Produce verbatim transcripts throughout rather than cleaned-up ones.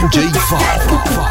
D J Val.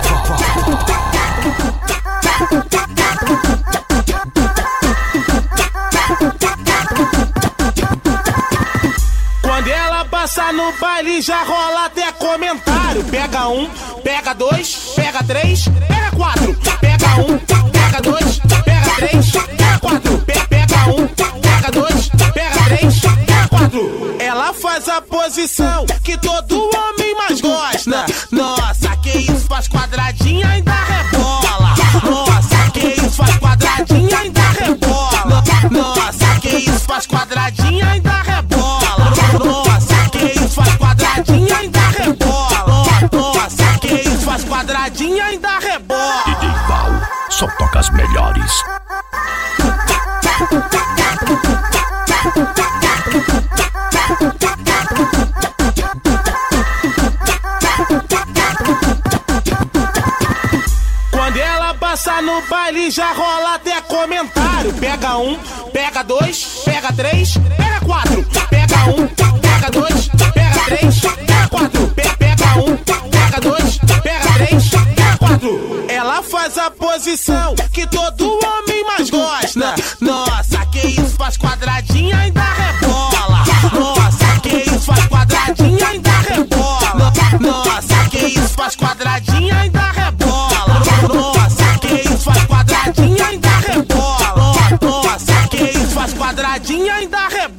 Quando ela passa no baile já rola até comentário. Pega um, pega dois, pega três, pega quatro. Pega um, pega dois, pega três, pega quatro. Pe- Pega um, pega dois, pega três, pega quatro. Ela faz a posição que todo homem mais gosta. Nossa, que isso, faz quadradinha ainda rebola. Nossa, que isso, faz quadradinha ainda rebola. Nossa, que isso, faz quadradinha ainda rebola. Nossa, que isso, faz quadradinha ainda rebola. Nossa, que isso, faz quadradinha ainda rebola. D J Val, só toca as melhores. Quando ela passa no baile já rola até comentário. Pega um, pega dois, pega três, pega quatro. Pega um, pega dois, pega três, pega quatro. Pe- Pega um, pega dois, pega três, pega quatro. Ela faz a posição que todo homem mais gosta. Nossa, que isso, faz quadradinho